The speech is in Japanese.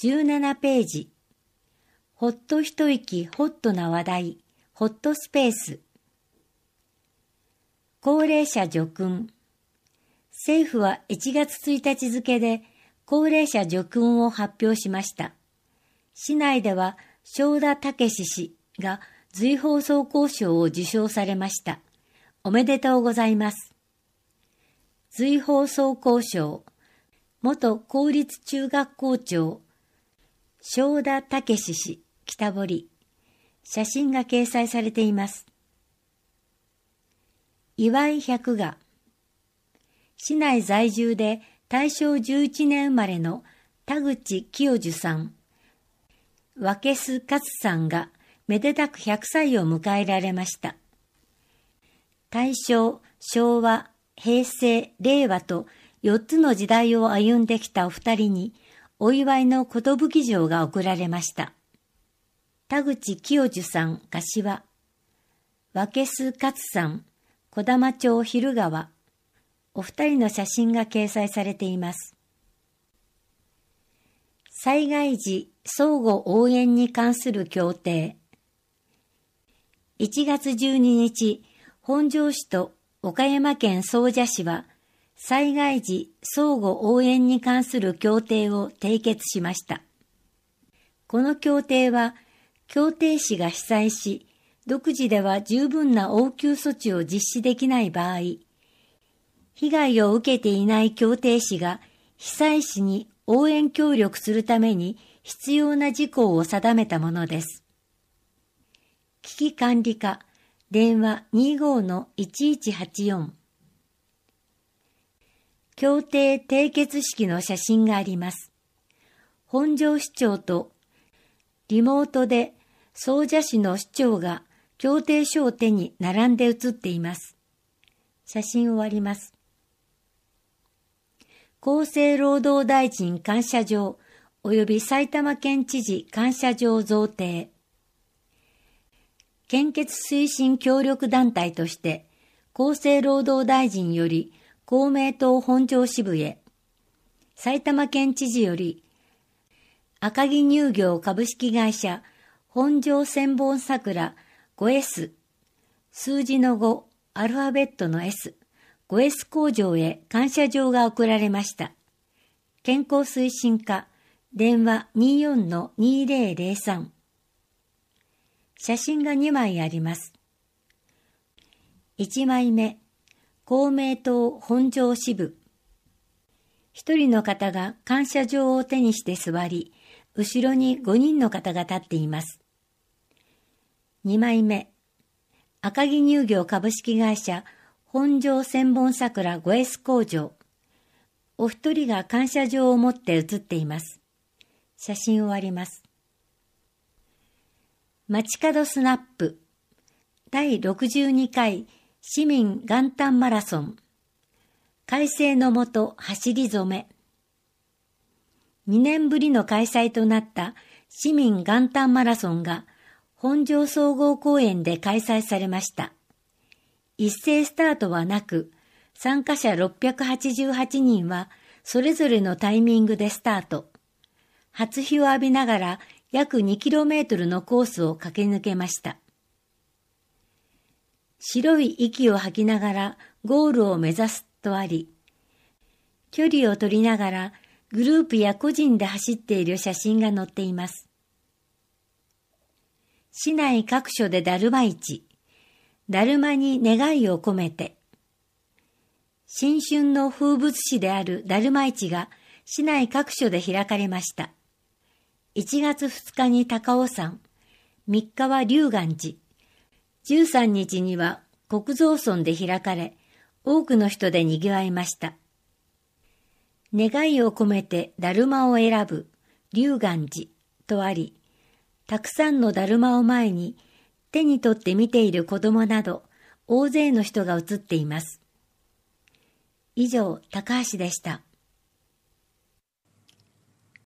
17ページ。ほっと一息ホットな話題、ホットスペース。高齢者助訓。政府は1月1日付で高齢者助訓を発表しました。市内では正田武氏が随放走行賞を受賞されました。おめでとうございます。随放走行賞、元公立中学校長、正田武氏、北堀。写真が掲載されています。岩井百賀。市内在住で大正11年生まれの田口清樹さん、分須勝さんがめでたく100歳を迎えられました。大正、昭和、平成、令和と4つの時代を歩んできたお二人にお祝いの寿状が贈られました。田口清樹さん、柏。分須勝さん、小玉町昼川。お二人の写真が掲載されています。災害時相互応援に関する協定。1月12日、本庄市と岡山県総社市は、災害時相互応援に関する協定を締結しました。この協定は、協定市が被災し、独自では十分な応急措置を実施できない場合、被害を受けていない協定市が被災市に応援協力するために必要な事項を定めたものです。危機管理課、電話 25-1184。協定締結式の写真があります。本庄市長とリモートで総社市の市長が協定書を手に並んで写っています。写真終わります。厚生労働大臣感謝状及び埼玉県知事感謝状贈呈。献血推進協力団体として厚生労働大臣より公明党本庄支部へ、埼玉県知事より赤城乳業株式会社本庄千本桜 5S、数字の5、アルファベットの S、5S 工場へ感謝状が贈られました。健康推進課、電話 24-2003。写真が2枚あります。1枚目、公明党本庄支部。一人の方が感謝状を手にして座り、後ろに5人の方が立っています。2枚目、赤城乳業株式会社本庄千本桜 5S 工場。お一人が感謝状を持って写っています。写真終わります。街角スナップ第62回市民元旦マラソン。快晴のもと走り初め。2年ぶりの開催となった市民元旦マラソンが本庄総合公園で開催されました。一斉スタートはなく、参加者688人はそれぞれのタイミングでスタート。初日を浴びながら約 2km のコースを駆け抜けました。白い息を吐きながらゴールを目指すとあり、距離を取りながらグループや個人で走っている写真が載っています。市内各所でだるま市、だるまに願いを込めて。新春の風物詩であるだるま市が市内各所で開かれました。1月2日に高尾山、3日は龍岩寺、13日には国蔵村で開かれ、多くの人で賑わいました。願いを込めてだるまを選ぶ龍岩寺とあり、たくさんのだるまを前に手に取って見ている子供など大勢の人が写っています。以上、高橋でした。